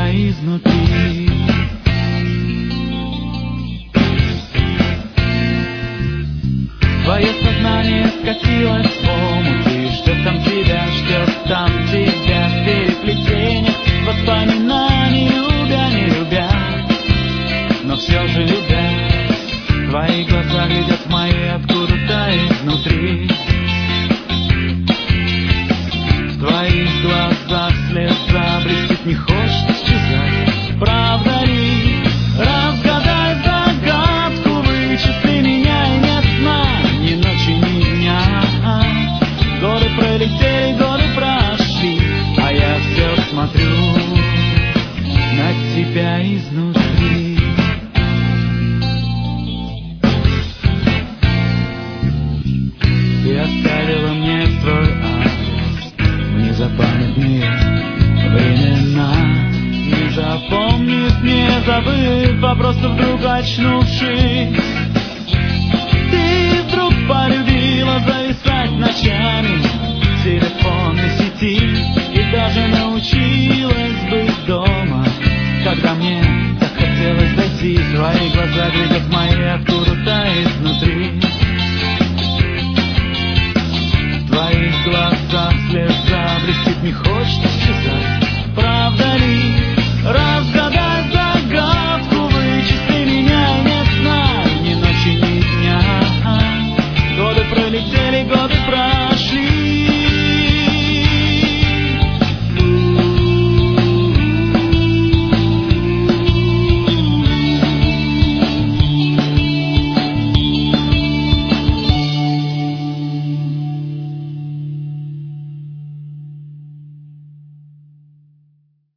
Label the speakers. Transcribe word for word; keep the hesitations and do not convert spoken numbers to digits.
Speaker 1: изнутри. Твое сознание скатилось в омут, и ждет там тебя, ждет там тебя в переплетениях воспоминаний, любя, не любя, но все же любя. Твои глаза глядят в мои откуда-то изнутри. В твоих глазах слеза блестит, не хочет исчезать. Правда ли? Разгадай загадку, вычисли меня, и нет сна, ни ночи, ни дня. Годы пролетели, годы прошли, а я все смотрю на тебя изнутри. Ты оставила мне свой адрес в незапамятные времена. Не запомнив, не забыв, а просто вдруг очнувшись, ты вдруг полюбила зависать ночами в телефонной сети и даже научилась быть дома, когда мне так хотелось зайти. Твои глаза глядят мои откуда-то изнутри.